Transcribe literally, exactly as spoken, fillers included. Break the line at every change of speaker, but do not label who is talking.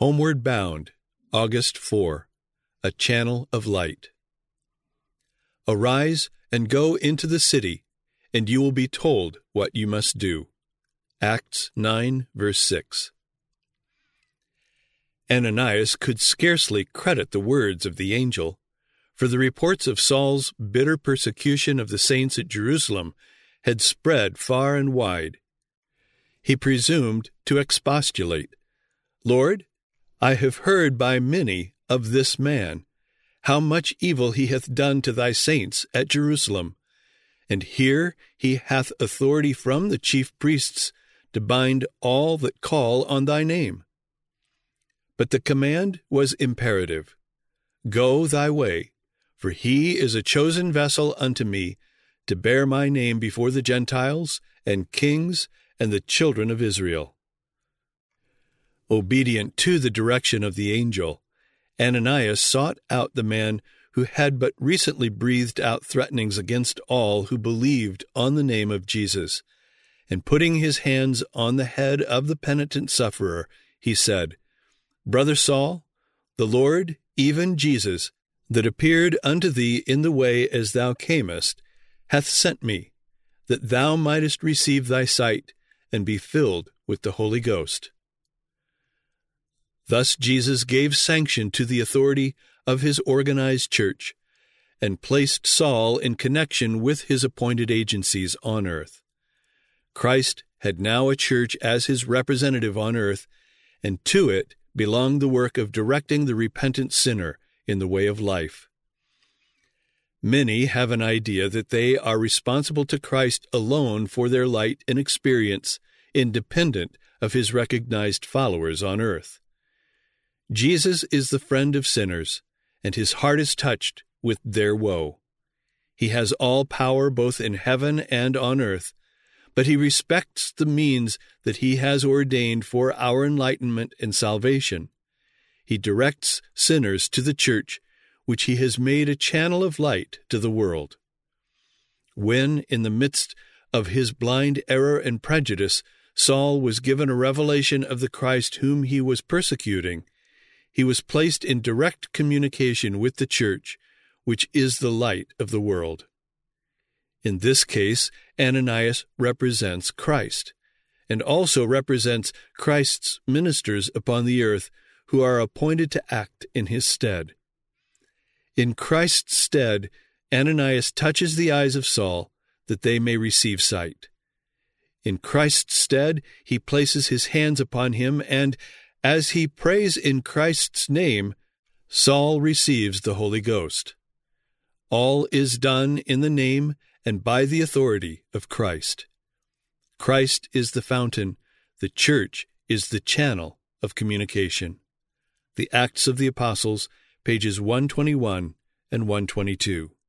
Homeward Bound, August fourth. A Channel of Light. Arise and go into the city, and you will be told what you must do. Acts nine, verse six. Ananias could scarcely credit the words of the angel, for the reports of Saul's bitter persecution of the saints at Jerusalem had spread far and wide. He presumed to expostulate, "Lord, I have heard by many of this man, how much evil he hath done to thy saints at Jerusalem, and here he hath authority from the chief priests to bind all that call on thy name." But the command was imperative. "Go thy way, for he is a chosen vessel unto me, to bear my name before the Gentiles and kings and the children of Israel." Obedient to the direction of the angel, Ananias sought out the man who had but recently breathed out threatenings against all who believed on the name of Jesus, and putting his hands on the head of the penitent sufferer, he said, "Brother Saul, the Lord, even Jesus, that appeared unto thee in the way as thou camest, hath sent me, that thou mightest receive thy sight, and be filled with the Holy Ghost." Thus Jesus gave sanction to the authority of his organized church, and placed Saul in connection with his appointed agencies on earth. Christ had now a church as his representative on earth, and to it belonged the work of directing the repentant sinner in the way of life. Many have an idea that they are responsible to Christ alone for their light and experience, independent of his recognized followers on earth. Jesus is the friend of sinners, and his heart is touched with their woe. He has all power both in heaven and on earth, but he respects the means that he has ordained for our enlightenment and salvation. He directs sinners to the church, which he has made a channel of light to the world. When, in the midst of his blind error and prejudice, Saul was given a revelation of the Christ whom he was persecuting, he was placed in direct communication with the church, which is the light of the world. In this case, Ananias represents Christ, and also represents Christ's ministers upon the earth who are appointed to act in his stead. In Christ's stead, Ananias touches the eyes of Saul that they may receive sight. In Christ's stead, he places his hands upon him, and as he prays in Christ's name, Saul receives the Holy Ghost. All is done in the name and by the authority of Christ. Christ is the fountain, the church is the channel of communication. The Acts of the Apostles, pages one twenty-one and one twenty-two.